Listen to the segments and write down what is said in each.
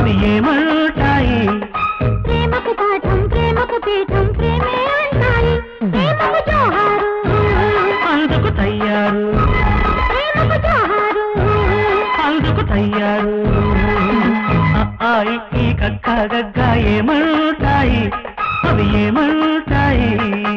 అవి ఏమంటాయి? ప్రేమకు పాఠం ప్రేమకు పీఠం ప్రేమే అంటాయి. ప్రేమకు జోహారు అందుకు తయ్యారు, ప్రేమకు జోహారు అందుకు తయ్యారు. ఈ కక్క గగ్గ ఏమంటాయి? అవి ఏమంటాయి?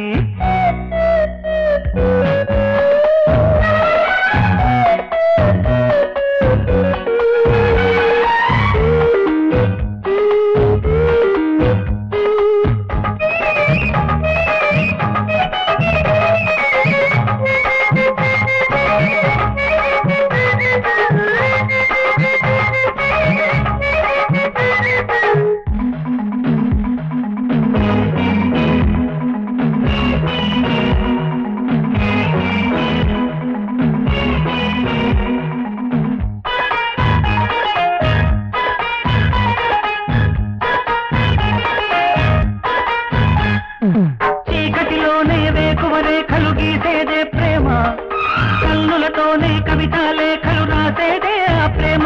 చీకటిలోనే వేకువ రేఖలు గీసేదే ప్రేమ, కన్నులతోనే కవిత లేఖలు రాసేదే ఆ ప్రేమ.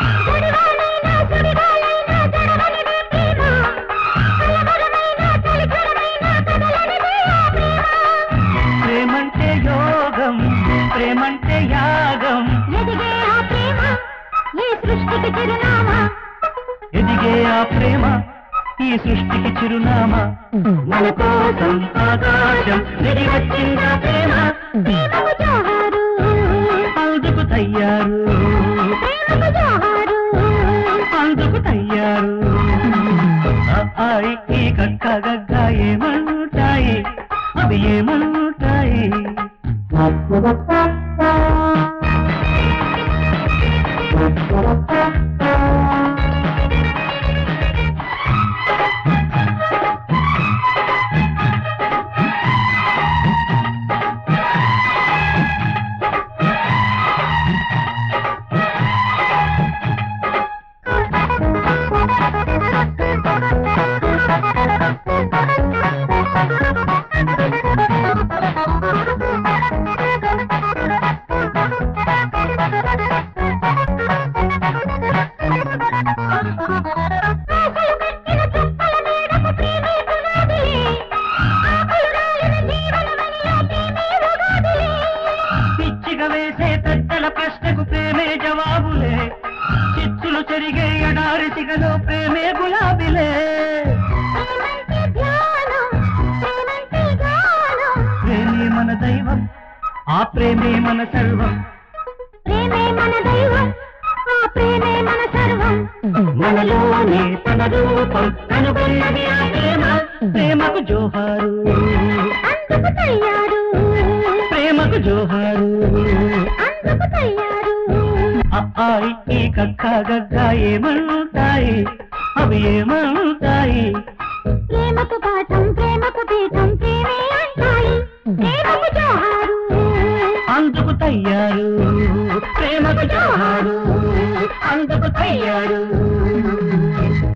ప్రేమంటే యోగం, ప్రేమంటే యాగం, ఎదిగే ఆ ప్రేమ ఈ సృష్టికి చిరునామా, ఎదిగే ఆ ప్రేమ ఈ సృష్టికి చిరునామా. మన కోసం ఆకాశం దిగి వచ్చిందా ప్రేమ, ప్రేమకు జోహారు అందుకు తయ్యారు, ప్రేమకు జోహారు అందుకు తయ్యారు. ఈ కక్క గగ్గ ఏమంటాయి? అవి ఏమంటాయి? పిచ్చిగా వేసే పెద్దల ప్రశ్నకు ప్రేమే జవాబులే, చిచ్చులు చెరిగే ఎడారి సిగలో ప్రేమే గులాబిలే. ప్రేమే మన దైవం, ఆ ప్రేమే మన సర్వం, ప్రేమే మన దైవం ఆ ప్రేమే మన సర్వం. మనలోనే తన రూపం కనుగొన్నది ఆ ప్రేమ. ప్రేమకు జోహారు, అందుకు తయ్యారు, ప్రేమకు జోహారు. అందుకు తయ్యారు. ఈ కక్క గగ్గ ఏమంటాయి? అవి ఏమంటాయి? ప్రేమకు పాఠం ప్రేమకు పీఠం ప్రేమే అంటాయి. ప్రేమకు జోహారు అందుకు తయ్యారు, ప్రేమకు జోహారు, అందుకు తయ్యారు.